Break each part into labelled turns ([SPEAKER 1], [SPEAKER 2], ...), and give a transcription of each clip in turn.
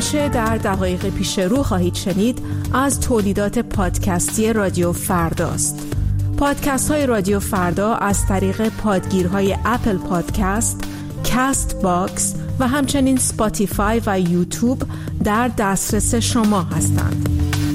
[SPEAKER 1] آنچه در دقایق پیش رو خواهید شنید از تولیدات پادکستی رادیو فرداست. پادکست های رادیو فردا از طریق پادگیرهای اپل پادکست، کست باکس و همچنین سپاتیفای و یوتیوب در دسترس شما هستند.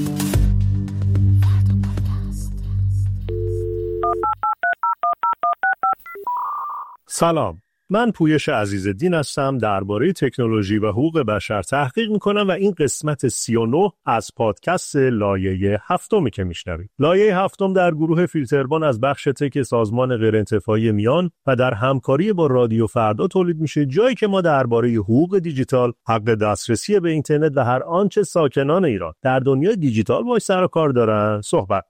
[SPEAKER 2] سلام، من پویش عزیزالدین هستم. درباره تکنولوژی و حقوق بشر تحقیق میکنم و این قسمت 39 از پادکست لایه هفتمی که میشنوید. لایه هفتم در گروه فیلتربان از بخش تک سازمان غیرانتفاعی میان و در همکاری با رادیو فردا تولید میشه، جایی که ما درباره حقوق دیجیتال، حق دسترسی به اینترنت و هر آنچه ساکنان ایران در دنیای دیجیتال باهاش سر و کار دارن صحبت.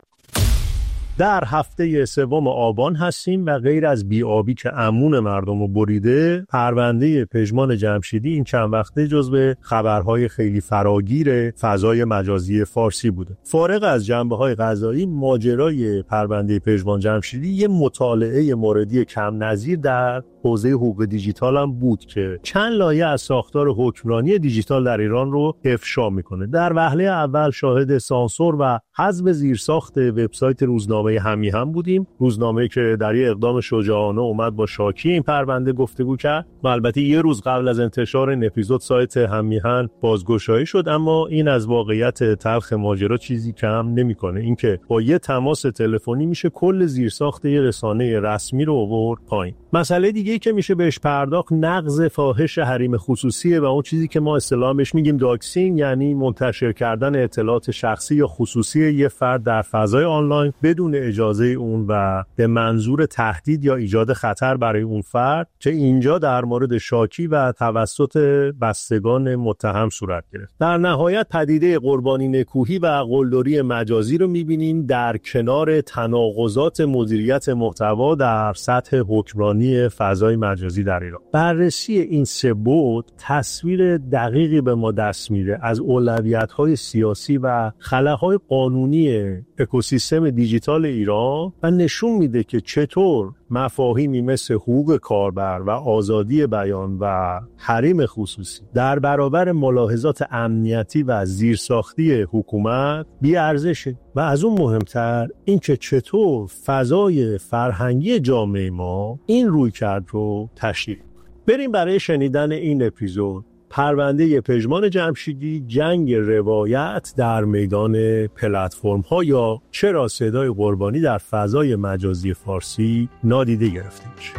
[SPEAKER 2] در هفته سوم آبان هستیم و غیر از بی‌آبی که امون مردم رو بریده، پرونده پژمان جمشیدی این چند وقته جزو خبرهای خیلی فراگیر فضای مجازی فارسی بوده. فارغ از جنبه‌های قضایی، ماجرای پرونده پژمان جمشیدی یه مطالعه موردی کم نظیر در حوزه حقوق دیجیتال هم بود که چند لایه از ساختار حکمرانی دیجیتال در ایران رو افشا میکنه. در وهله اول شاهد سانسور و حذف زیرساخت وبسایت روزنامه همیهن بودیم، روزنامه‌ای که در یک اقدام شجاعانه اومد با شاکی این پرونده گفتگو کرد و البته یه روز قبل از انتشار این اپیزود سایت همیهن بازگشایی شد. اما این از واقعیت تلخ ماجرا چیزی کم نمیکنه، اینکه با یه تماس تلفنی میشه کل زیرساخت یه رسانه رسمی رو آورد پایین. مسئله دیگه که میشه بهش پرداخت نقض فاحش حریم خصوصیه و اون چیزی که ما اصطلاحاً بهش میگیم داکسینگ، یعنی منتشر کردن اطلاعات شخصی یا خصوصی یه فرد در فضای آنلاین بدون اجازه اون و به منظور تهدید یا ایجاد خطر برای اون فرد، که اینجا در مورد شاکی و توسط بستگان متهم صورت گرفت. در نهایت پدیده قربانی نکوهی و قلدری مجازی رو میبینیم در کنار تناقضات مدیریت محتوا در سطح حکمرانی فضای مجازی در ایران. بررسی این سه بعد تصویر دقیقی به ما دست میده از اولویت‌های سیاسی و خلاهای قانونی اکوسیستم دیجیتال ایران و نشون میده که چطور مفاهیمی مثل حقوق کاربر و آزادی بیان و حریم خصوصی در برابر ملاحظات امنیتی و زیرساختی حکومت بی‌ارزشه و از اون مهمتر اینکه چطور فضای فرهنگی جامعه ما این رویکرد رو تشدید. بریم برای شنیدن این اپیزود پرونده پژمان جمشیدی، جنگ روایت در میدان پلتفرم‌ها یا چرا صدای قربانی در فضای مجازی فارسی نادیده گرفته میشه.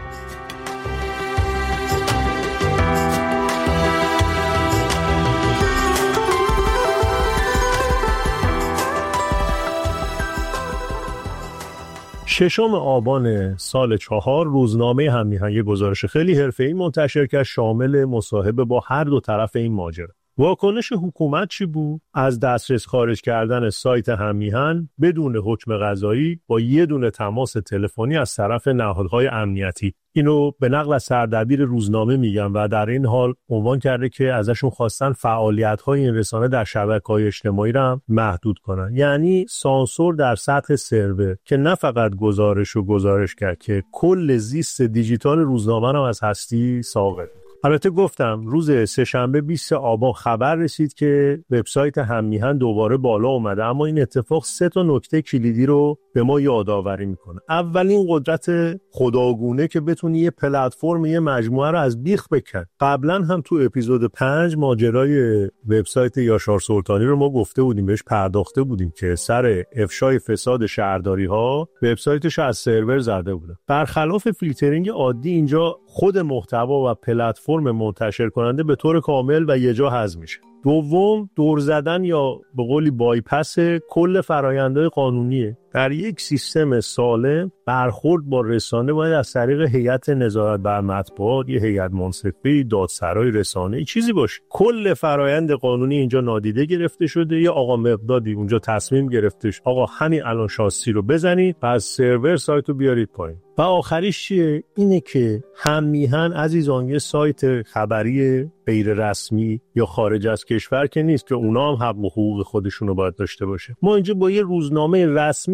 [SPEAKER 2] ششم آبان سال 4 روزنامه همیهن یه گزارش خیلی حرفه‌ای منتشر کرد شامل مصاحبه با هر دو طرف این ماجرا. واکنش حکومت چی بود؟ از دسترس خارج کردن سایت همیهن بدون حکم قضایی با یه دونه تماس تلفنی از طرف نهادهای امنیتی. اینو به نقل از سردبیر روزنامه میگم و در این حال عنوان کرده که ازشون خواستن فعالیت‌های این رسانه در شبکه‌های اجتماعی را هم محدود کنن. یعنی سانسور در سطح سرور که نه فقط گزارش کرد که کل زیست دیجیتال روزنامه را از هستی ساقط. البته گفتم روز سه‌شنبه 20 آبان خبر رسید که وبسایت همیهن دوباره بالا اومده، اما این اتفاق 3 نکته کلیدی رو به ما یادآوری میکنه. اولین قدرت خداگونه که بتونی یه پلتفرم، یه مجموعه رو از بیخ بکن. قبلا هم تو اپیزود 5 ماجرای وبسایت یاشار سلطانی رو ما گفته بودیم، بهش پرداخته بودیم که سر افشای فساد شهرداری ها وبسایتش از سرور زده بوده. برخلاف فیلترینگ عادی اینجا خود محتوا و پلتفرم منتشر کننده به طور کامل و یه جا حذف میشه. دوم، دور زدن یا به قولی بایپس کل فرآیندهای قانونیه. در یک سیستم سالم برخورد با رسانه باید از طریق هیئت نظارت بر مطبوعات، یه هیئت منصفه، دادسرای رسانه‌ای چیزی باشه. کل فرآیند قانونی اینجا نادیده گرفته شده. یه آقا مقدادی اونجا تصمیم گرفتش آقا همین الان شاسی رو بزنید و از سرور سایت رو بیارید پایین. و آخریش چیه؟ اینه که همیهن عزیزان یه سایت خبری غیر رسمی یا خارج از کشور که نیست که اونا هم حق و حقوق خودشونو باید داشته باشه. ما اینجا با یه روزنامه رسمی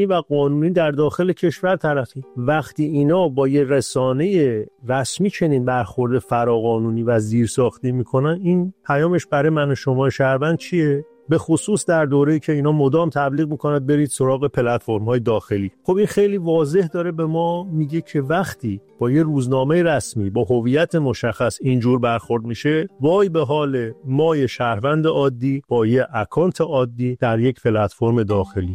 [SPEAKER 2] و قانونی در داخل کشور طرفیم. وقتی اینا با یه رسانه رسمی چنین برخورد فراقانونی و زیرساختی میکنن، این پیامش برای من و شما شهروند چیه؟ به خصوص در دوره‌ای که اینا مدام تبلیغ میکنند برید سراغ پلتفرم‌های داخلی. خب این خیلی واضح داره به ما میگه که وقتی با یه روزنامه رسمی با هویت مشخص اینجور برخورد میشه، وای به حال ما شهروند عادی با یه اکانت عادی در یک پلتفرم داخلی.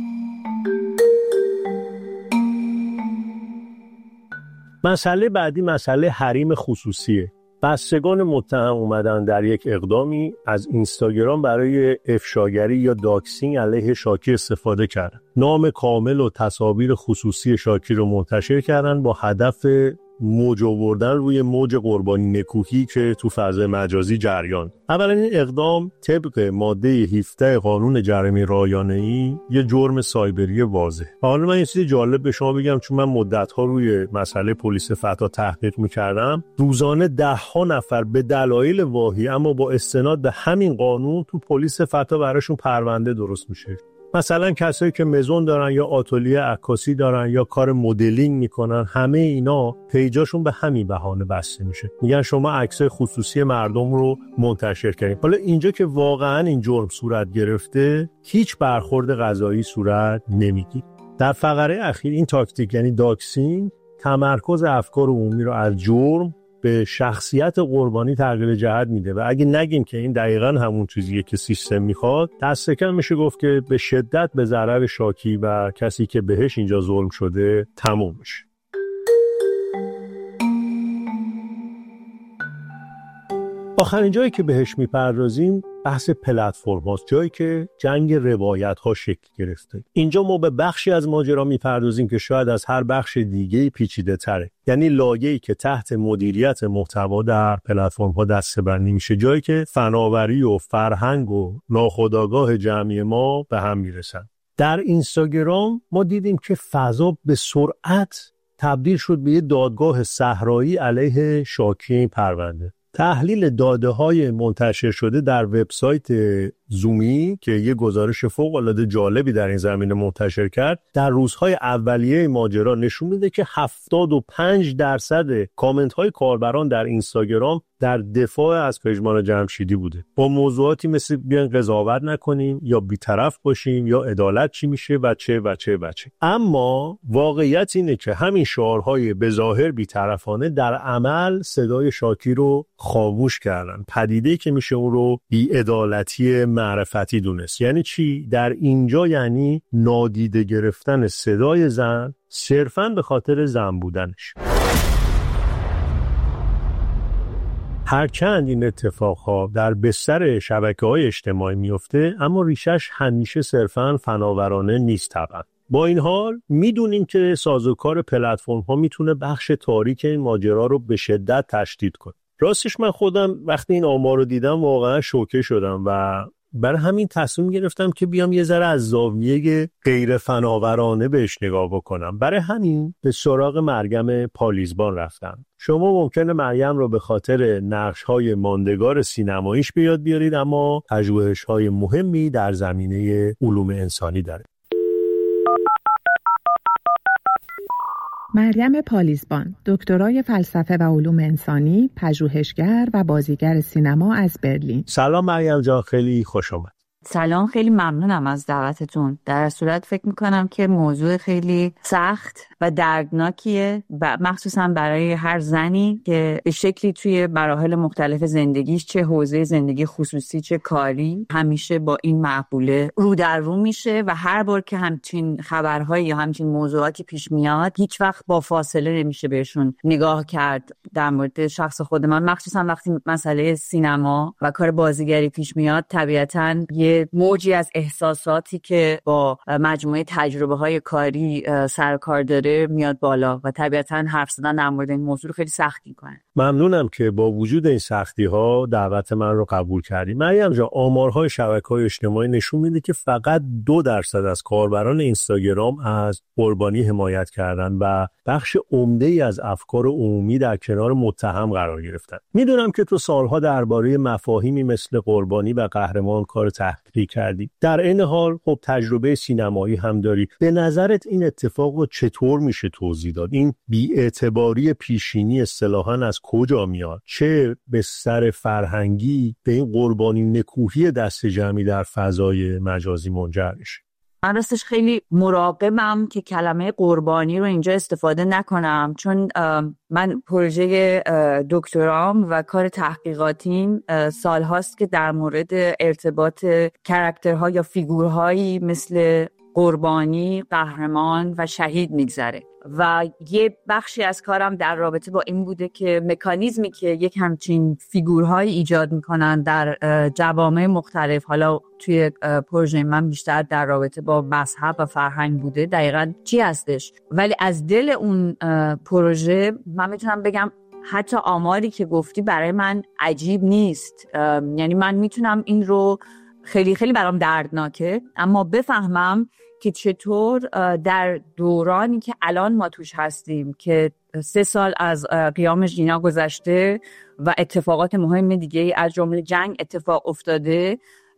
[SPEAKER 2] مسئله بعدی مسئله حریم خصوصیه. بستگان متهم اومدن در یک اقدامی از اینستاگرام برای افشاگری یا داکسینگ علیه شاکی استفاده کردن. نام کامل و تصاویر خصوصی شاکی رو منتشر کردن با هدف موج آوردن روی موج قربانی نکوهی که تو فضای مجازی جریان. اولا این اقدام طبق ماده 17 قانون جرائم رایانه‌ای یه جرم سایبری واضح. حالا من یه چیز جالب به شما بگم، چون من مدت‌ها روی مسئله پلیس فتا تحقیق می‌کردم. روزانه 10 نفر به دلایل واهی اما با استناد به همین قانون تو پلیس فتا براشون پرونده درست میشه. مثلا کسایی که مزون دارن یا آتلیه عکاسی دارن یا کار مدلینگ میکنن، همه اینا پیجاشون به همین بهانه بسته میشه. میگن شما عکسای خصوصی مردم رو منتشر کردین. حالا اینجا که واقعا این جرم صورت گرفته، هیچ برخورد قضایی صورت نمیگیره. در فقره اخیر این تاکتیک یعنی داکسینگ تمرکز افکار عمومی رو از جرم به شخصیت قربانی تغییر جهت میده و اگه نگیم که این دقیقاً همون چیزیه که سیستم میخواد، دست کم میشه گفت که به شدت به ضرر شاکی و کسی که بهش اینجا ظلم شده تموم میشه. آخرین جایی که بهش میپردازیم بحث پلتفرم هاست، جایی که جنگ روایت ها شکل گرفته. اینجا ما به بخشی از ماجرا میپردازیم که شاید از هر بخش دیگه پیچیده تره، یعنی لایه‌ای که تحت مدیریت محتوا در پلتفرم ها دسته‌بندی میشه، جایی که فناوری و فرهنگ و ناخودآگاه جمعی ما به هم میرسن. در اینستاگرام ما دیدیم که فضا به سرعت تبدیل شد به یه دادگاه صحرایی علیه شاکی این پرونده. تحلیل داده‌های منتشر شده در وبسایت زومی که یه گزارش فوق‌العاده جالبی در این زمینه منتشر کرد، در روزهای اولیه ماجرا نشون میده که 75% کامنت‌های کاربران در اینستاگرام در دفاع از پژمان جمشیدی بوده، با موضوعاتی مثل بیان قضاوت نکنیم یا بی‌طرف باشیم یا عدالت چی میشه و چه. اما واقعیت اینه که همین شعارهای به ظاهر بی‌طرفانه در عمل صدای شاکی رو خاموش کردن. پدیده‌ای که میشه اون رو بی‌عدالتی معرفتی دونست. یعنی چی؟ در اینجا یعنی نادیده گرفتن صدای زن صرفاً به خاطر زن بودنش. هرچند این اتفاقها در بستر شبکه‌های اجتماعی میفته، اما ریشش همیشه صرفاً فناورانه نیست طبعا. با این حال میدونیم که سازوکار پلتفرم‌ها میتونه بخش تاریک این ماجرا رو به شدت تشدید کنه. راستش من خودم وقتی این آمار رو دیدم واقعا شوکه شدم و برای همین تصمیم گرفتم که بیام یه ذره از زاویه غیر فناورانه بهش نگاه بکنم. برای همین به سراغ مریم پالیزبان رفتم. شما ممکنه مریم رو به خاطر نقش‌های ماندگار سینماییش به یاد بیارید، اما پژوهش‌های مهمی در زمینه علوم انسانی داره.
[SPEAKER 3] مریم پالیزبان، دکترای فلسفه و علوم انسانی، پژوهشگر و بازیگر سینما از برلین.
[SPEAKER 2] سلام مریم جان، خیلی خوش آمد.
[SPEAKER 4] سلام، خیلی ممنونم از دعوتتون. در صورت فکر میکنم که موضوع خیلی سخت و دردناکیه، مخصوصا برای هر زنی که به شکلی توی مراحل مختلف زندگیش، چه حوزه زندگی خصوصی چه کاری، همیشه با این معقوله رو در رو میشه و هر بار که همچین خبرهایی یا همچین موضوعاتی پیش میاد هیچ وقت با فاصله نمیشه بهشون نگاه کرد. در مورد شخص خود من مخصوصا وقتی مسئله سینما و کار بازیگری پیش میاد، طبیعتاً یه موجی از احساساتی که با مجموعه تجربه‌های کاری سر کار داره میاد بالا و طبیعتاً حرف زدن در مورد این موضوع رو خیلی سخت می‌کنه.
[SPEAKER 2] ممنونم که با وجود این سختی‌ها دعوت من رو قبول کردی. مریم جان، آمارهای شبکه‌های اجتماعی نشون میده که فقط 2% از کاربران اینستاگرام از قربانی حمایت کردن و بخش عمده‌ای از افکار عمومی در کنار متهم قرار گرفتن. میدونم که تو سالها درباره مفاهیمی مثل قربانی و قهرمان کار تحقیقی تحقیق کردی. در این حال خب تجربه سینمایی هم داری. به نظرت این اتفاق رو چطور میشه توضیح داد؟ این بی‌اعتباری پیشینی اصطلاحاً از کجا میاد؟ چه بستر فرهنگی به این قربانی نکوهی دست جمعی در فضای مجازی منجر میشه؟
[SPEAKER 4] من راستش خیلی مراقبم که کلمه قربانی رو اینجا استفاده نکنم، چون من پروژه دکترام و کار تحقیقاتیم سال هاست که در مورد ارتباط کاراکترها یا فیگورهایی مثل قربانی، قهرمان و شهید میگذره و یه بخشی از کارم در رابطه با این بوده که مکانیزمی که یک همچین فیگورهایی ایجاد میکنن در جوامع مختلف، حالا توی پروژه من بیشتر در رابطه با مذهب و فرهنگ بوده، دقیقاً چی هستش. ولی از دل اون پروژه من میتونم بگم حتی آماری که گفتی برای من عجیب نیست. یعنی من میتونم این رو خیلی خیلی برام دردناکه، اما بفهمم که چطور در دورانی که الان ما توش هستیم که 3 سال از قیام ژینا گذشته و اتفاقات مهم دیگه از جمله جنگ اتفاق افتاده،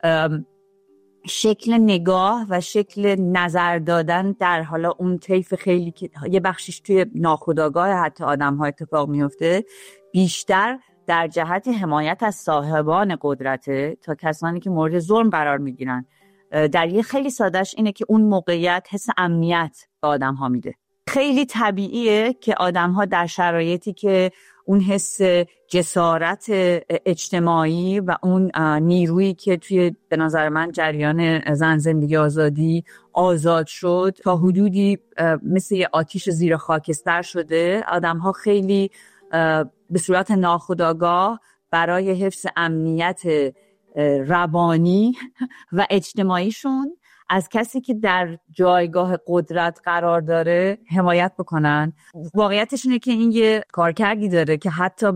[SPEAKER 4] شکل نگاه و شکل نظر دادن در حالا اون طیف خیلی که یه بخشش توی ناخودآگاه حتی آدم ها اتفاق میفته، بیشتر در جهت حمایت از صاحبان قدرته تا کسانی که مورد ظلم قرار میگیرن. در یه خیلی سادهش اینه که اون موقعیت حس امنیت به آدم ها میده. خیلی طبیعیه که آدم ها در شرایطی که اون حس جسارت اجتماعی و اون نیرویی که توی به نظر من جریان زن زندگی آزادی آزاد شد تا حدودی مثل یه آتیش زیر خاکستر شده، آدم ها خیلی به صورت ناخودآگاه برای حفظ امنیت روانی و اجتماعیشون از کسی که در جایگاه قدرت قرار داره حمایت بکنن. واقعیتش اینه که این یه کارکردی داره که حتی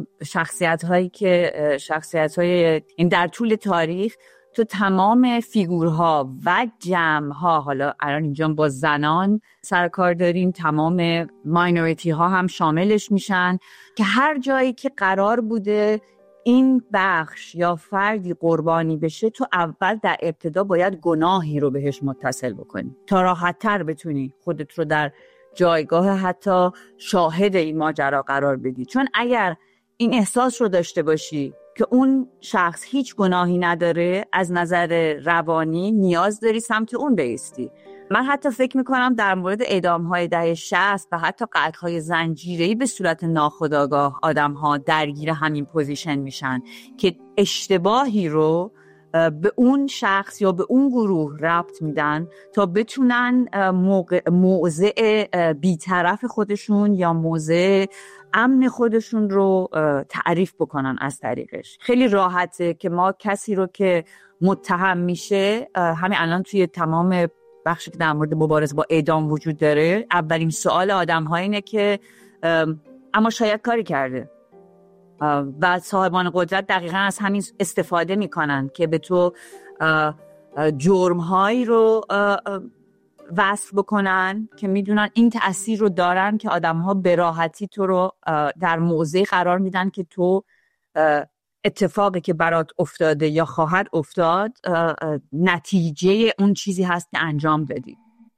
[SPEAKER 4] شخصیت‌های این در طول تاریخ تو تمام فیگورها و جمع‌ها، حالا الان اینجا با زنان سرکار داریم، تمام ماینوریتی ها هم شاملش میشن، که هر جایی که قرار بوده این بخش یا فردی قربانی بشه، تو اول در ابتدا باید گناهی رو بهش متصل بکنی تا راحت‌تر بتونی خودت رو در جایگاه حتی شاهد این ماجرا قرار بدی. چون اگر این احساس رو داشته باشی که اون شخص هیچ گناهی نداره، از نظر روانی نیاز داری سمت اون بایستی. من حتی فکر میکنم در مورد اعدام‌های دهه 60 و حتی قتل‌های زنجیره‌ای به صورت ناخودآگاه آدم‌ها درگیر همین پوزیشن میشن که اشتباهی رو به اون شخص یا به اون گروه ربط میدن تا بتونن موضع بی‌طرف خودشون یا موضع امن خودشون رو تعریف بکنن از طریقش. خیلی راحته که ما کسی رو که متهم میشه، همین الان توی تمام بخشی که در مورد مبارزه با اعدام وجود داره، اولین سوال آدم‌ها اینه که اما شاید کاری کرده، و صاحبان قدرت دقیقاً از همین استفاده میکنن که به تو جرم‌هایی رو وصف بکنن که میدونن این تأثیر رو دارن که آدم‌ها به راحتی تو رو در موضعی قرار میدن که تو اتفاقی که برات افتاده یا خواهد افتاد نتیجه اون چیزی هست که انجام بدی.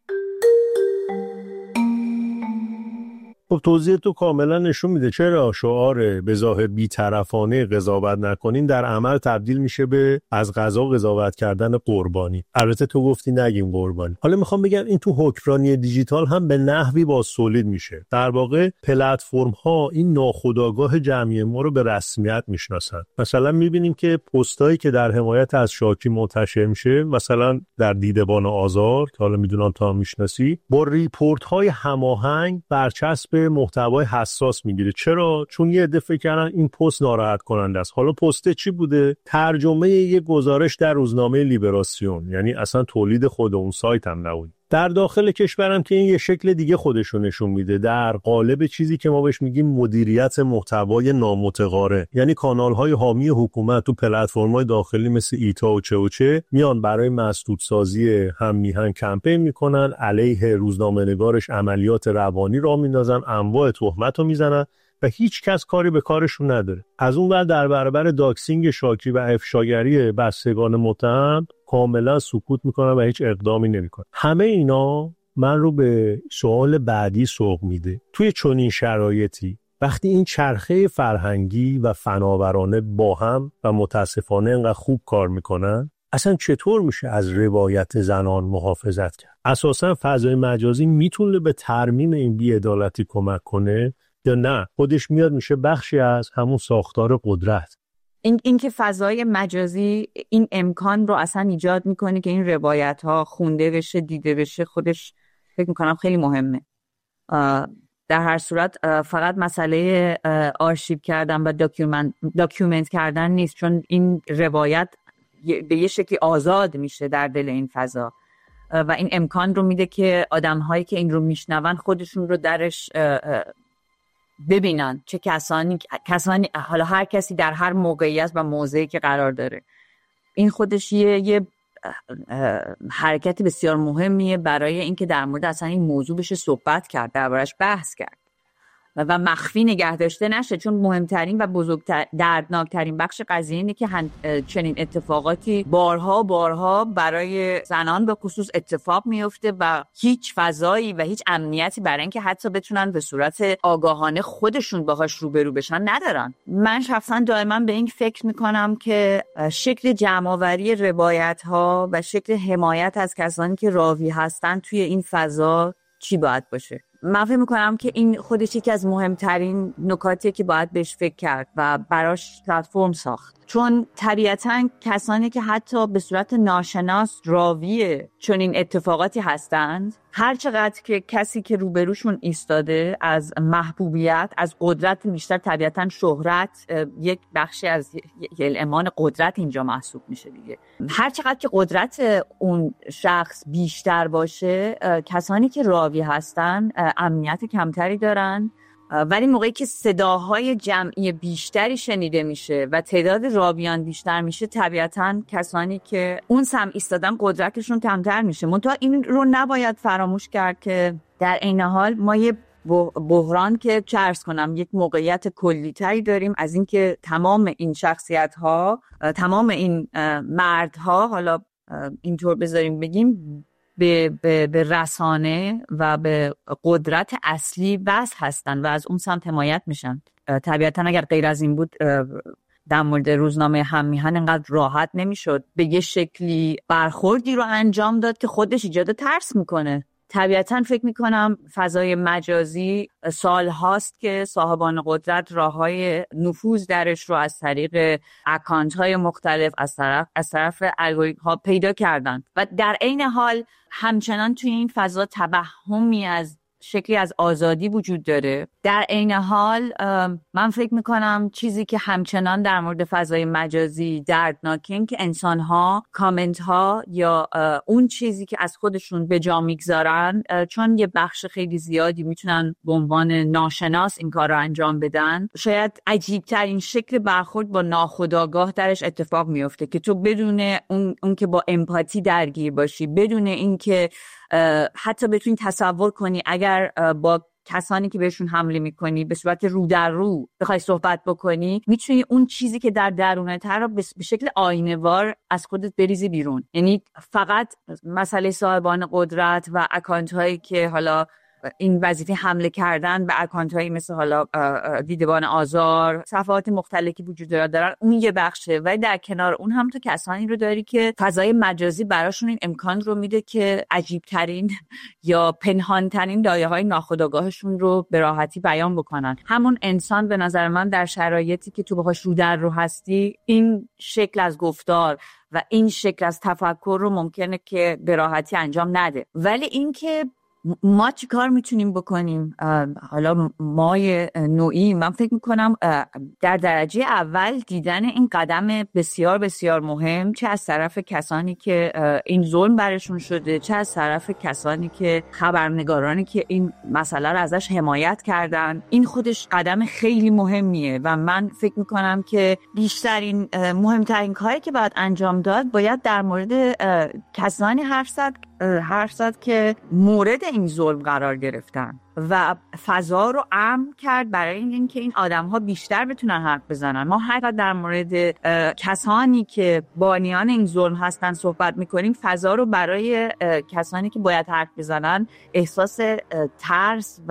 [SPEAKER 2] خب توضیح تو کاملا نشون میده چرا شعار بظاهر بی‌طرفانه قضاوت نکنین در عمل تبدیل میشه به از قضا قضاوت کردن قربانی. البته تو گفتی نگیم قربانی. حالا میخوام بگم این تو حکمرانی دیجیتال هم به نحوی بازتولید میشه. در واقع پلتفرم ها این ناخودآگاه جمعی ما رو به رسمیت میشناسن. مثلا میبینیم که پستایی که در حمایت از شاکی منتشر میشه، مثلا در دیدبان آزار که حالا میدونم تو هم میشناسی، با ریپورت های هماهنگ برچسب محتوای حساس میگیره. چرا؟ چون یه عده فکر کردن این پست ناراحت کننده است. حالا پست چی بوده؟ ترجمه یه گزارش در روزنامه لیبراسیون، یعنی اصلا تولید خود اون سایت هم نبود. در داخل کشورم که این یه شکل دیگه خودشو نشون میده در قالب چیزی که ما بهش میگیم مدیریت محتوای نامتقارن، یعنی کانال‌های حامی حکومت تو پلتفرم‌های داخلی مثل ایتا و چه میان برای مسدودسازی هم میهن کمپین میکنن، علیه روزنامه‌نگارش عملیات روانی راه میندازن، انواع تهمت رو میزنن و هیچ کس کاری به کارشون نداره. از اون ور در برابر داکسینگ شاکی و افشاگری بستگان متهم کاملا سکوت میکنن و هیچ اقدامی نمیکنن. همه اینا من رو به سوال بعدی سوق میده. توی چنین شرایطی وقتی این چرخه فرهنگی و فناورانه با هم و متاسفانه انقدر خوب کار میکنن، اصلا چطور میشه از روایت زنان محافظت کرد؟ اساسا فضای مجازی میتونه به ترمیم این بی‌عدالتی کمک کنه یا نه خودش میاد میشه بخشی از همون ساختار قدرت؟
[SPEAKER 4] این که فضای مجازی این امکان رو اصلا ایجاد میکنه که این روایت ها خونده بشه، دیده بشه، خودش فکر میکنم خیلی مهمه. در هر صورت فقط مسئله آرشیو کردن و داکیومنت کردن نیست، چون این روایت به یه شکلی آزاد میشه در دل این فضا و این امکان رو میده که آدم‌هایی که این رو میشنون خودشون رو درش ببینن، چه کسانی حالا هر کسی در هر موقعیت و موضعی که قرار داره. این خودش یه حرکت بسیار مهمیه برای اینکه در مورد اصلا این موضوع بشه صحبت کرد، دربارش بحث کرد و مخفی نگه داشته نشه، چون مهمترین و دردناکترین بخش قضیه اینه که چنین اتفاقاتی بارها برای زنان به خصوص اتفاق میفته و هیچ فضایی و هیچ امنیتی برای اینکه حتی بتونن به صورت آگاهانه خودشون باهاش روبرو بشن ندارن. من شخصا دائما به این فکر میکنم که شکل جمع‌آوری روایت‌ها و شکل حمایت از کسانی که راوی هستن توی این فضا چی باید باشه. من فکر میکنم که این خودش یکی از مهمترین نکاتیه که باید بهش فکر کرد و براش پلتفرم ساخت، چون طبیعتاً کسانی که حتی به صورت ناشناس راوی چون این اتفاقاتی هستند، هر چقدر که کسی که روبروشون ایستاده از محبوبیت، از قدرت بیشتر، طبیعتاً شهرت یک بخشی از امان قدرت اینجا محسوب میشه دیگه، هر چقدر که قدرت اون شخص بیشتر باشه، کسانی که راوی هستن امنیت کمتری دارن، ولی موقعی که صداهای جمعی بیشتری شنیده میشه و تعداد راویان بیشتر میشه، طبیعتاً کسانی که اون سمت ایستادن قدرتشون کمتر میشه. منتها این رو نباید فراموش کرد که در این حال ما یه بحران که عرض کنم یک موقعیت کلی‌تری داریم از اینکه تمام این شخصیت‌ها، تمام این مردها، حالا اینطور بذاریم بگیم، به رسانه و به قدرت اصلی وصل هستن و از اون سمت حمایت میشن. طبیعتا اگر غیر از این بود در مورد روزنامه هم میهن انقدر راحت نمیشد به یه شکلی برخوردی رو انجام داد که خودش ایجاد ترس میکنه. طبیعتا فکر میکنم فضای مجازی سال هاست که صاحبان قدرت راههای نفوذ درش رو از طریق اکانت های مختلف از طرف الگوریتم ها پیدا کردن و در عین حال همچنان توی این فضا توهمی از شکلی از آزادی وجود داره. در عین حال من فکر میکنم چیزی که همچنان در مورد فضای مجازی دردناکه این که انسان‌ها کامنت ها یا اون چیزی که از خودشون به جا میگذارن، چون یه بخش خیلی زیادی میتونن به عنوان ناشناس این کار رو انجام بدن، شاید عجیب ترین شکل برخورد با ناخودآگاه درش اتفاق میفته که تو بدون اون که با امپاتی درگیر باشی، بدون این که حتی بتونی تصور کنی اگر با کسانی که بهشون حمله میکنی به صورت رو در رو بخوای صحبت بکنی، میتونی اون چیزی که در درونت رو به شکل آینه‌وار از خودت بریزی بیرون. یعنی فقط مسئله صاحبان قدرت و اکانت هایی که حالا این وظیفه حمله کردن به اکانت هایی مثل حالا دیدبان آزار، صفحات مختلفی وجود دارن، اون یه بخشه. ولی در کنار اون هم تو کسانی رو داری که فضای مجازی براشون این امکان رو میده که عجیب ترین یا پنهان ترین لایه های ناخودآگاهشون رو به راحتی بیان بکنن. همون انسان به نظر من در شرایطی که تو باهاش رو در رو هستی، این شکل از گفتار و این شکل از تفکر رو ممکنه که به راحتی انجام نده. ولی این که ما چی کار میتونیم بکنیم؟ حالا ما نوعی، من فکر میکنم در درجه اول دیدن این قدم بسیار بسیار مهم، چه از طرف کسانی که این ظلم برشون شده، چه از طرف کسانی که خبرنگارانی که این مسئله رو ازش حمایت کردن، این خودش قدم خیلی مهمیه و من فکر میکنم که مهمترین کاری که باید انجام داد، باید در مورد کسانی حرف زد حرف زد که مورد این ظلم قرار گرفتن و فضا رو امن کرد برای اینکه این آدم‌ها بیشتر بتونن حرف بزنن. ما حتی در مورد کسانی که بانیان این ظلم هستن صحبت می‌کنیم، فضا رو برای کسانی که باید حرف بزنن احساس ترس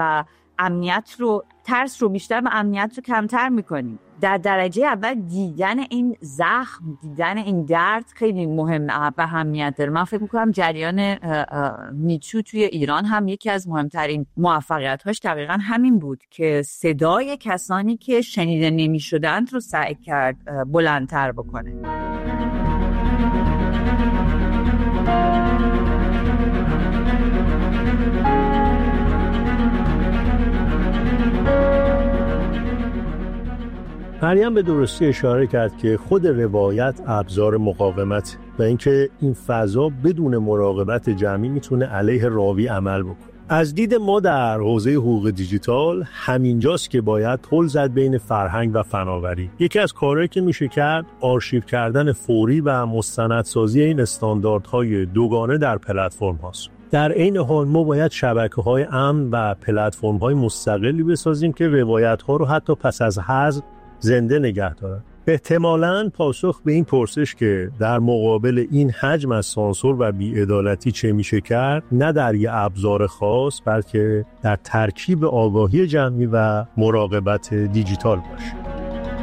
[SPEAKER 4] رو بیشتر و امنیت رو کمتر می‌کنیم. در درجه اول دیدن این زخم، دیدن این درد خیلی مهم و اهمیت داره. من فکر میکنم جریان میتو توی ایران هم یکی از مهمترین موفقیت‌هاش دقیقاً همین بود که صدای کسانی که شنیده نمی‌شدند رو سعی کرد بلندتر بکنه.
[SPEAKER 2] مریم به درستی اشاره کرد که خود روایت ابزار مقاومت و اینکه این فضا بدون مراقبت جمعی میتونه علیه راوی عمل بکنه. از دید ما در حوزه حقوق دیجیتال همینجاست که باید پل زد بین فرهنگ و فناوری. یکی از کارهایی که میشه کرد آرشیو کردن فوری و مستندسازی این استانداردهای دوگانه در پلتفرم هاست. در این حال ما باید شبکه‌های امن و پلتفرم‌های مستقلی بسازیم که روایت‌ها رو حتی پس از حذف زنده نگه دارن. احتمالاً پاسخ به این پرسش که در مقابل این حجم از سانسور و بی‌عدالتی چه میشه کرد، نه در یه ابزار خاص بلکه در ترکیب آگاهی جمعی و مراقبت دیجیتال باشه.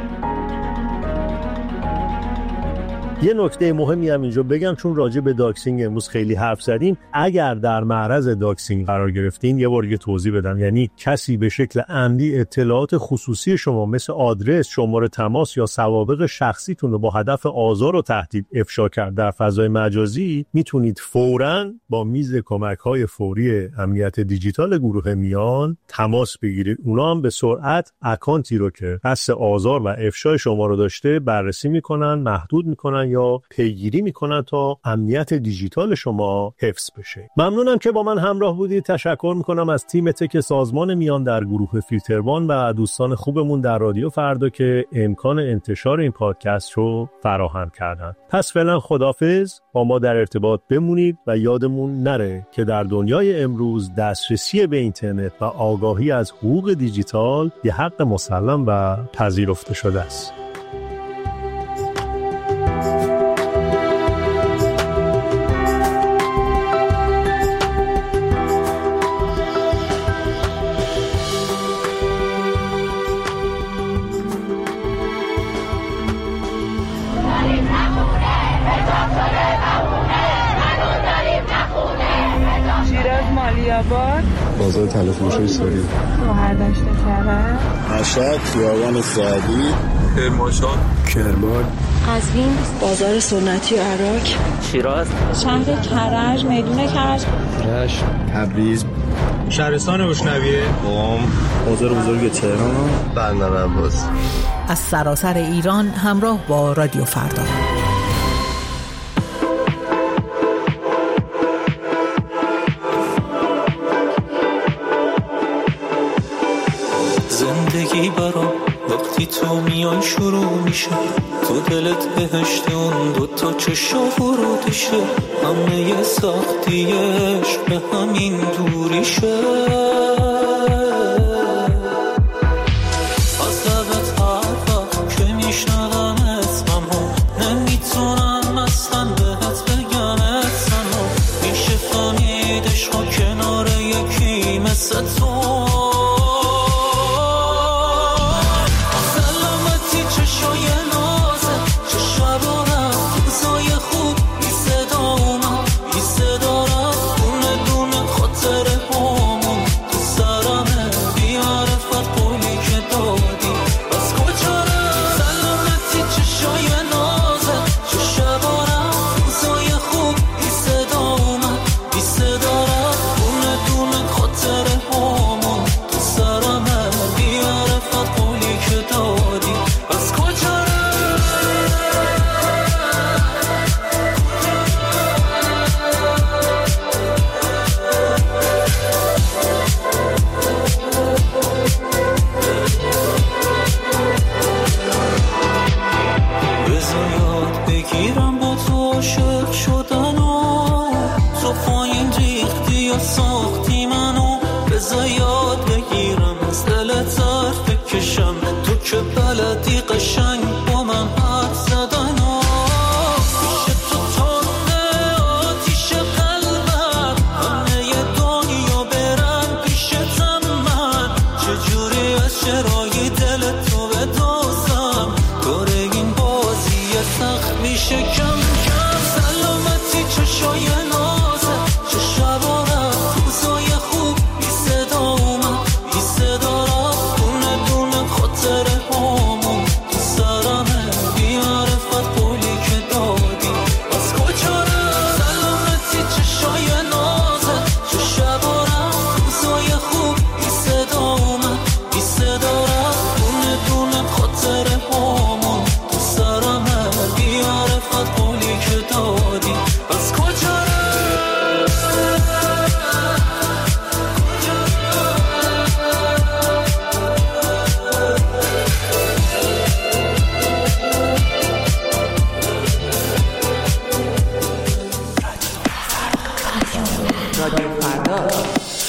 [SPEAKER 2] یه نکته مهمی هم اینجا بگم، چون راجع به داکسینگ امروز خیلی حرف زدیم. اگر در معرض داکسینگ قرار گرفتین، یه بار دیگه توضیح بدم، یعنی کسی به شکل عمدی اطلاعات خصوصی شما مثل آدرس، شماره تماس یا سوابق شخصیتون رو با هدف آزار و تهدید افشا کرد در فضای مجازی، میتونید فوراً با میز کمک‌های فوری امنیت دیجیتال گروه میان تماس بگیرید. اونا هم به سرعت اکانتی رو که قصد آزار و افشای شما رو داشته بررسی میکنن، محدود میکنن یا پیگیری میکنن تا امنیت دیجیتال شما حفظ بشه. ممنونم که با من همراه بودید. تشکر میکنم از تیم تک سازمان میان در گروه فیلتروان و دوستان خوبمون در رادیو فردا که امکان انتشار این پادکست رو فراهم کردن. پس فعلا خداحافظ، با ما در ارتباط بمونید و یادمون نره که در دنیای امروز دسترسی به اینترنت و آگاهی از حقوق دیجیتال یه حق مسلم و پذیرفته شده است.
[SPEAKER 5] بازار تلفروشی سوری،
[SPEAKER 6] شهردشت کرج،
[SPEAKER 5] مشهد، خیابان سعدی، کرمانشاه، کرمان،
[SPEAKER 6] قزوین، بازار سنتی و عراق،
[SPEAKER 7] شیراز،
[SPEAKER 6] شهر کرج، میدون کرج،
[SPEAKER 5] رشت، تبریز،
[SPEAKER 8] شهرستان بشنویه،
[SPEAKER 5] قم، بازار بزرگ تهران، بندر عباس.
[SPEAKER 9] از سراسر ایران همراه با رادیو فردا.
[SPEAKER 10] زندگی برام وقتی تو میای شروع میشه، تو دلت بهشت اون دوتا چشا ورودشه، همه سختیش به همین دوریشه. از لبت هر وقت که میشنوم اسممو نمیتونم اصلا بهت بگم اسممو، میشه فهمید عشقا کنار یکی مثل تو. خاطر هامون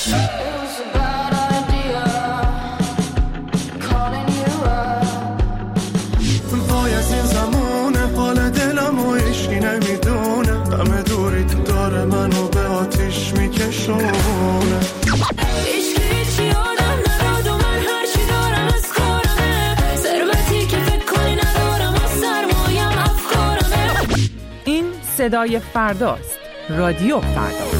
[SPEAKER 7] وای از این زمونه حال دلم و عشقی نمیدونه غم دوری تو داره منو به آتیش میکشونه
[SPEAKER 3] صدای فرداست. رادیو فردا.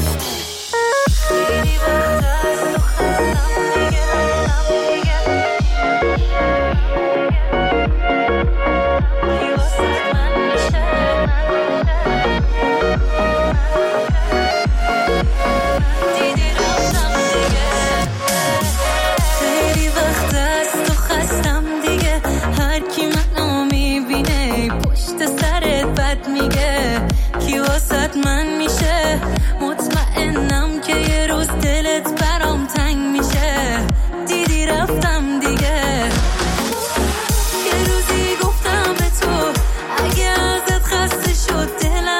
[SPEAKER 11] من میشه مطمئنم که یه روز دلت برام تنگ میشه دیدی رفتم دیگه یه روزی گفتم به تو اگه ازت خسته شد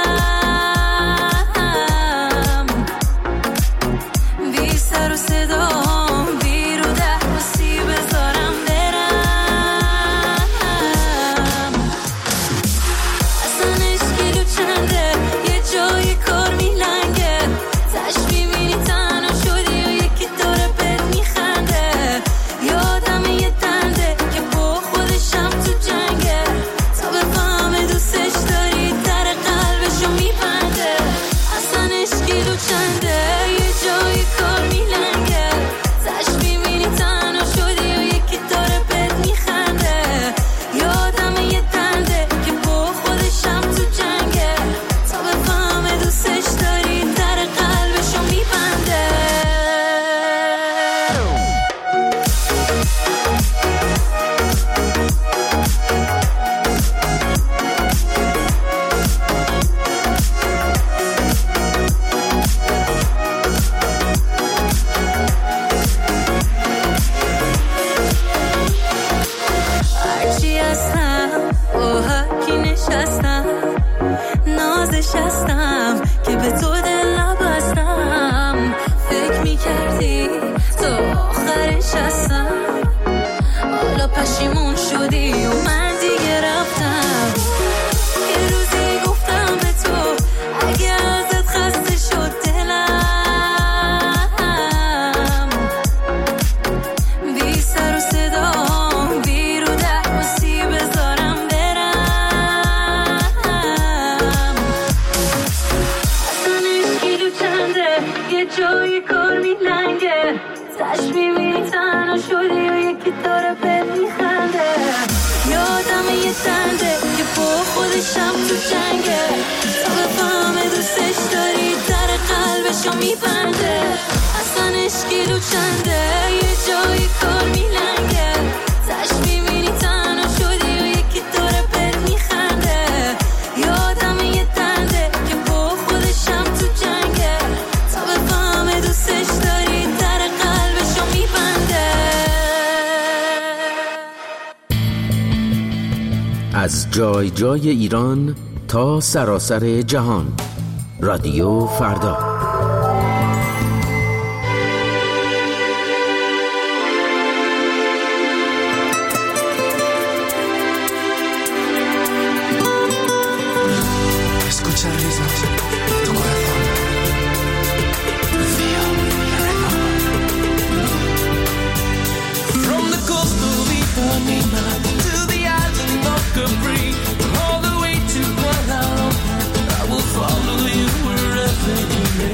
[SPEAKER 11] دلم بی سر و صدام بی رو دهوسی بذارم برم اصلا اشکیلو چنده جای کار میلنگه تش میبینی تنها شدی و یکی داره بهت میخنده یادم یه دنده که با خودشم تو جنگه تا بفهمه دوستش داری در قلبشو میبنده اصلا اشکیلو چنده یه جای کار میلنگه تش میبینی تنها شدی و یکی داره بهت میخنده یادم یه دنده که با خودشم تو جنگه دوستش داری در قلبشو میبنده هرچی هستم با هرکی نشستم نازش هستم که به تو دل نبستم فکر میکردی تا آخرش هستم حالا پشیمون شدی و من دیگه رفتم یه روزی گفتم به تو اگه ازت خسته شد دلم بی سر و صدام بی رو دهوسی بذارم یه جای کار میلنگه تش میبینی تنها شدی و یکی داره بهت میخنده یادم یه دنده که با خودشم تو جنگه تا بفهمه دوستش داری در قلبشو میبنده اصلا اشکیلو چنده یه جای کار میلنگه تش میبینی تنها شدی و یکی داره بهت میخنده یادم یه دنده که با خودشم تو جنگه دوستش داری در قلبشو میبنده
[SPEAKER 12] از جای جای ایران تا سراسر جهان رادیو فردا
[SPEAKER 10] Follow you wherever you may.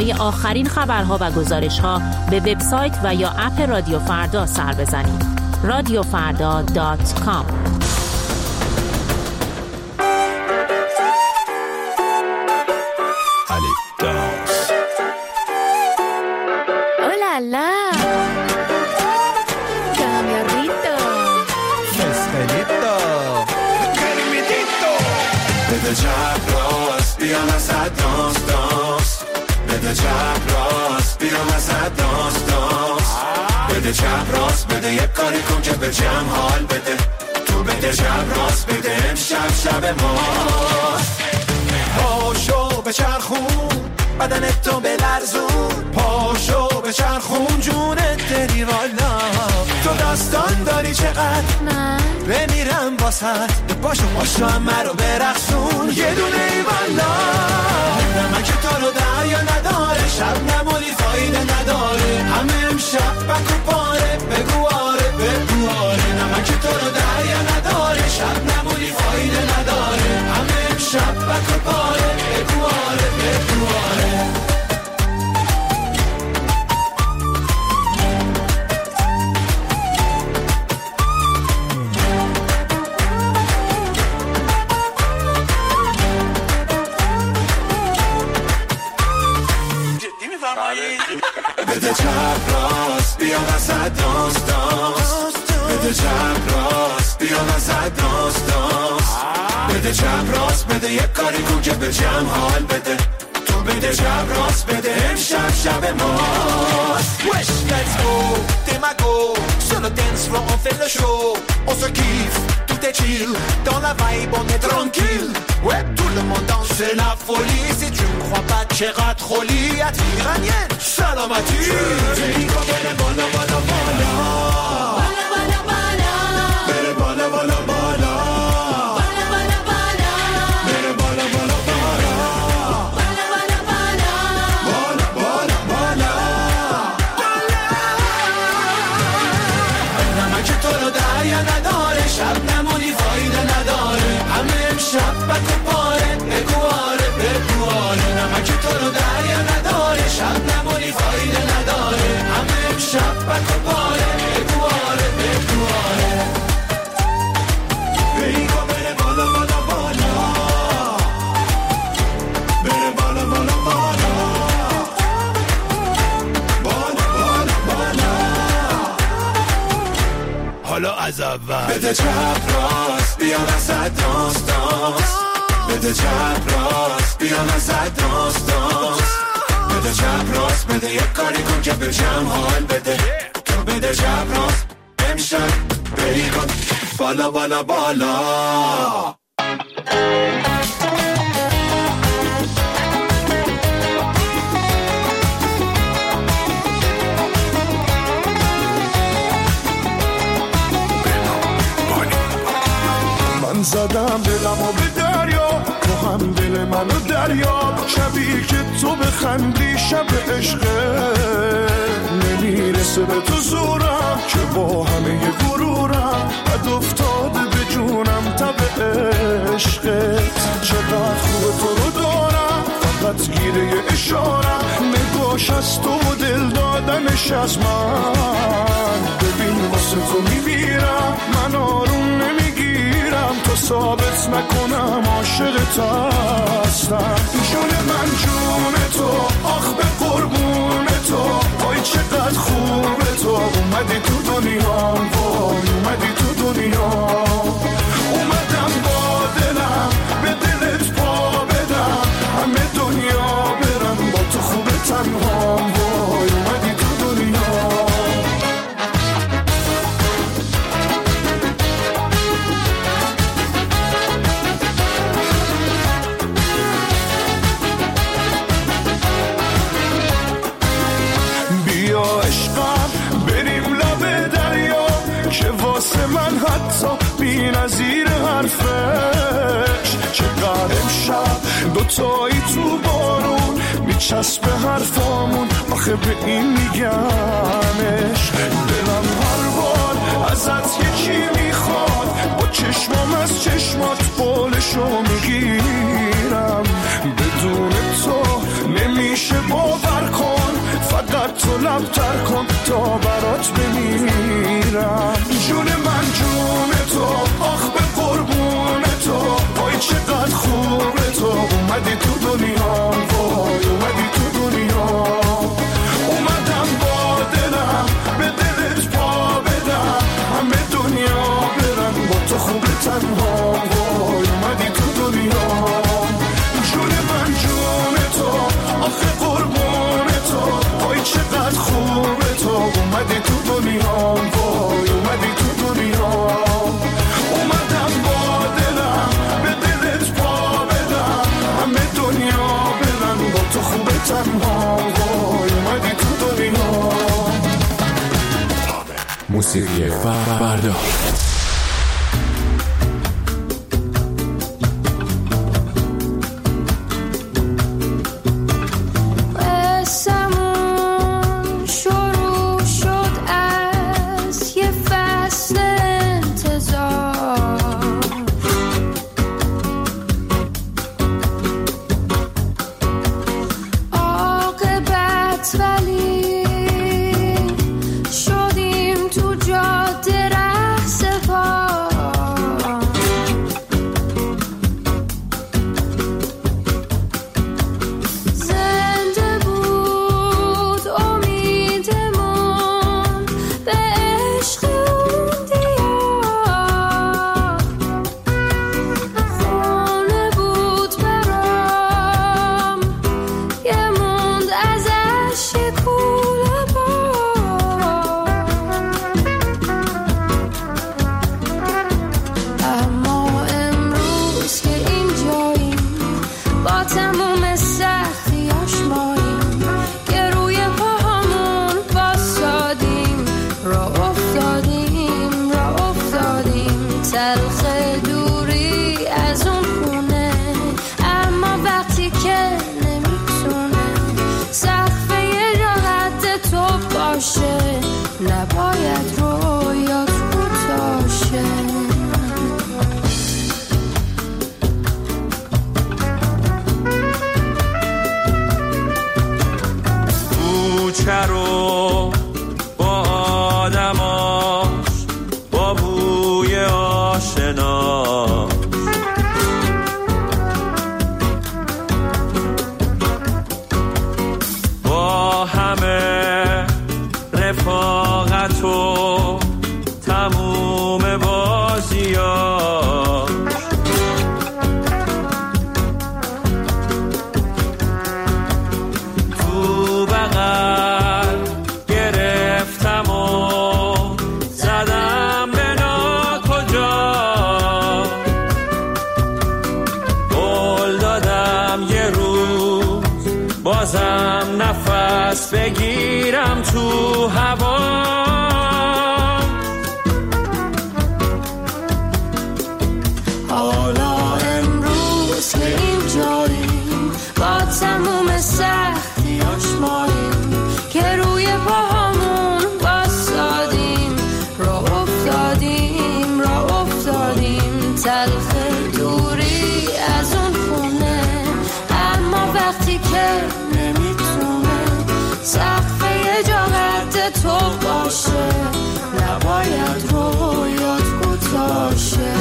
[SPEAKER 13] برای آخرین خبرها و گزارش‌ها به وبسایت و یا اپ رادیو فردا سر بزنید. radiofarda.com.
[SPEAKER 11] Hola. Cambiarrito.
[SPEAKER 7] Festelito. Kermitito. بده چپ راست بیا وسط داست بده چپ راست بیا وسط داست بده چپ راست بده یک کاری کن که به جمع حال بده تو بده چپ راست بده امشب شب ماست پاشو به چرخون بدنت تو بلرزون پاشو به چرخون جونت دری والا تو داستان داری چقدر
[SPEAKER 11] من
[SPEAKER 7] بمیرم واسط پاشو همه رو برقصون یه دونه ای والا نمک تو رو دریا نداره شب نمونی فایده نداره همه امشب بکو پاره بگو آره نمک تو رو دریا نداره شب نمونی فایده نداره همه امشب بکو پاره بگو آره بده چپ راست بیا وسط داست بده چپ راست بیا وسط داست بده چپ راست بده یک کاری کن که به جمع حال بده تو بده چپ راست بده امشب شب ماست Wesh, let's go, Demago Sur le dance floor on fait le show On se kiffe, tout est chill Dans la vibe on est tranquille Ouais, tout le monde danse, c'est la folie Si tu ne crois pas, Cherat Roli Iranienne, Salamati Dico bene, bala, bala, bala Bala, bala, bala Bene, bala, bala, bala Bala, bala, bala Bene, bala, bala, bala Bala, bala, bala Bala, bala, bala نمک تو رو دریا نداره شب نمونی فایده نداره همه امشب بکو پاره بگو آره نمک تو رو دریا نداره شب نمونی فایده نداره همه امشب بکو پاره بگو آره بیگو بره بالا بالا بالا بره بالا بالا بالا بالا بالا بالا حالا از اول بده چپ راست بیا وسط داست بده چپ راست بیا وسط داست بده چپ راست بده یک کاری کن که به جمع حال بده تو بده چپ راست امشب بری کن بالا بالا بالا من زدم دلمو به دریا تو هم دل منو دریا شبی که تو بخندی شب عشقه نمیرسه به تو زورم که با همه غرورم بد افتاده به جونم تب عشقت چقدر خوب تو رو دارم فقط گیره اشارم نگاش از تو و دل دادنش از من ببین واسه تو میمیرم من آروم نمیگیرم تو ثابت نکنم عاشقت هستم جون من جون تو آخ به قربون تو وای چقدر خوبه تو اومدی تو دنیا وای اومدی تو دنیا اومدم با دلم به دلت پا بدم همه دنیا برم با تو خوبه تنها وای اومدی تو دنیا واسه من حتی بی نظیر حرفش چقدر امشب دوتایی تو بارون میچسبه حرفامون آخه به این میگمش دلم هر بار ازت یکی میخواد با چشمام از چشمات بالشو میگیرم بدون تو نمیشه باور تو لبتر کن تا برات بمیرم. جون من جون تو، آخ به قربون تو، وای چقدر خوبه تو، اومدی تو دنیا، وای اومدی تو دنیا. اومدم با دلم به دلت پا بدم، همه دنیا برن با تو خوبه تنها، وای اومدی تو دنیا. جون من جون تو، آخه قربون تو، وای چقدر خوبه تو، اومدی تو دنیا، وای اومدی تو دنیا. اومدم با دلم به دلت پا بدم، همه دنیا برن با تو خوبه تنها، وای اومدی تو دنیا.
[SPEAKER 14] موسیقی فردا.
[SPEAKER 15] بگیرم تو هوا.
[SPEAKER 11] حالا امروز که اینجاییم، با تموم سختیاش ماییم، که روی پاهامون بایستادیم، راه افتادیم تلخ دوری از اون خونه. اما وقتی که سقف یه جا قد تو باشه، نباید رویات کوتاشه.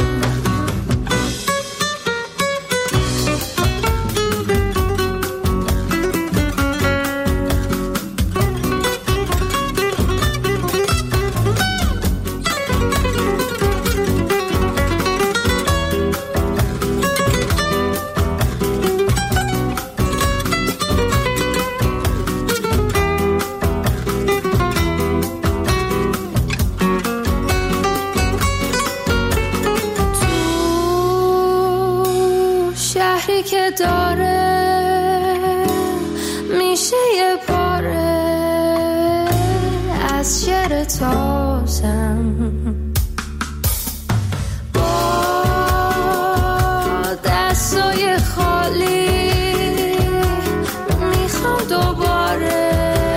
[SPEAKER 11] که داره میشه یه باره از شعر تازم، با دستای خالی میخوام دوباره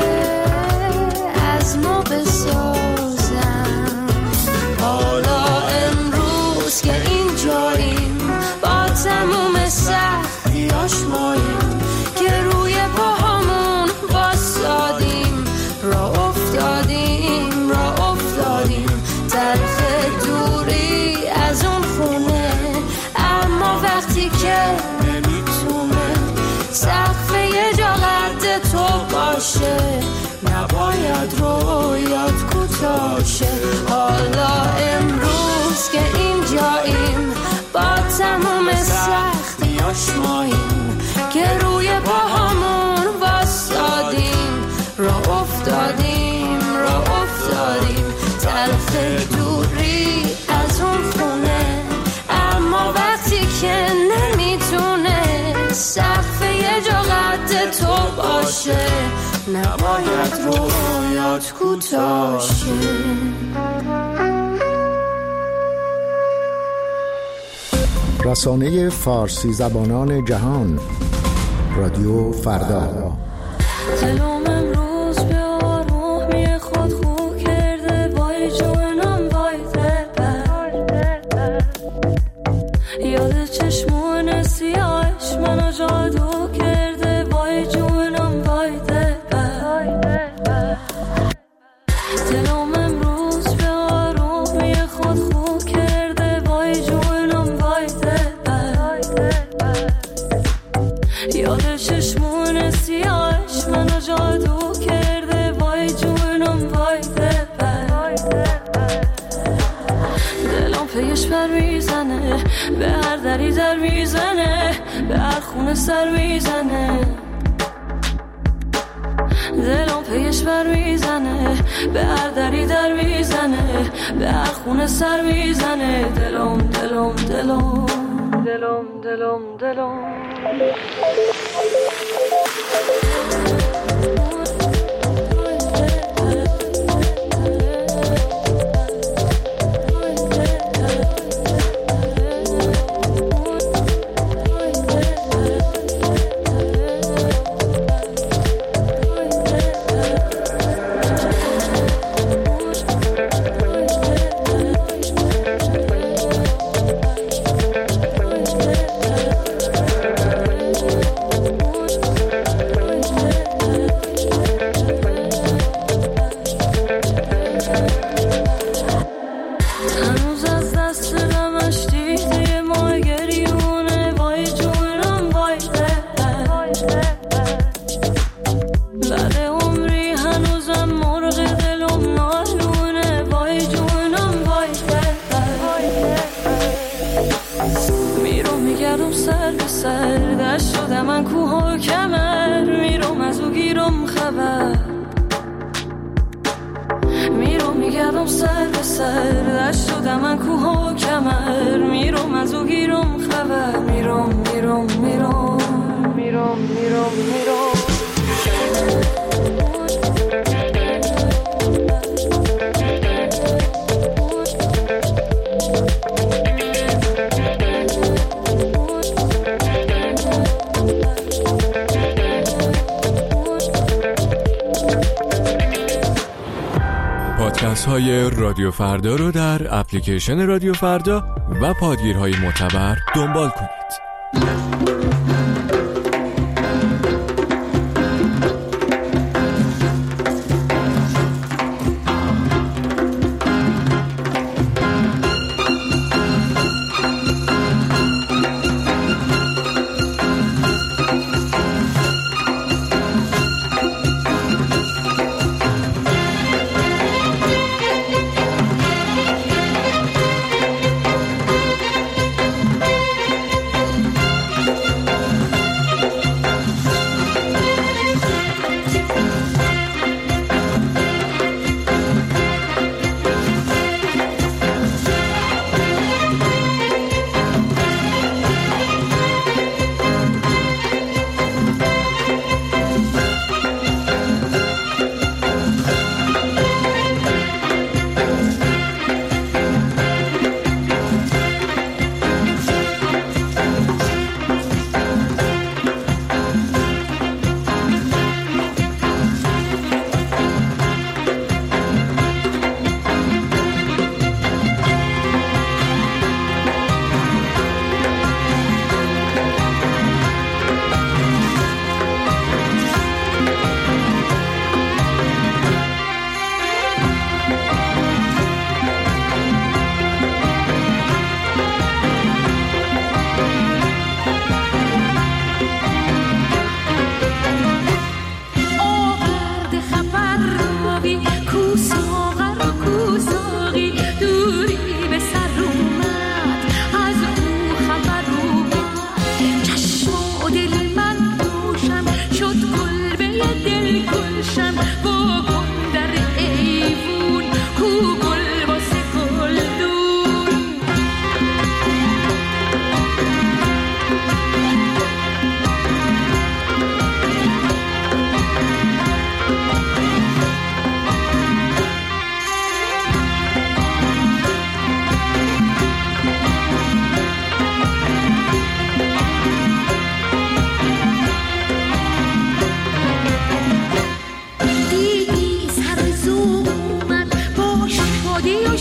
[SPEAKER 11] از ما بسازم. حالا امروز که اینجاییم، با تموم سختیاش ماییم، که روی پاهامون بایستادیم، نباید رویات کوتاه شه. حالا امروز که اینجاییم با تموم سختیاش ماییم که روی پاهامون واسادیم، راه افتادیم طرف دوری از اون خونه، اما وقتی که نمیتونه سقف یه جا قد تو باشه نباید رویات کوتاه شه.
[SPEAKER 16] رسانه فارسی زبانان جهان رادیو فردا.
[SPEAKER 11] دلم امروز به آرومی خود خو کرده، وای جونم وای دلبر، یاد چشمون سیاهش منو جادو کرده، وای جونم وای دلبر. دلم امروز به آرومی خود خو کرده، وای جونم وای دلبر، یاد چشمون سیاهش منو جادو کرده، وای جونم وای دلبر. دلم پیش پر میزنه، به هر دری در میزنه، به هر خونه سر میزنه. دلم پیش پر میزنه، به هر دری در میزنه، به هر خونه سر میزنه. دلم دلم دلم دلم دلم دلم
[SPEAKER 14] پادکست های رادیو فردا رو در اپلیکیشن رادیو فردا و پادگیرهای معتبر دنبال کنید.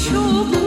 [SPEAKER 11] شوق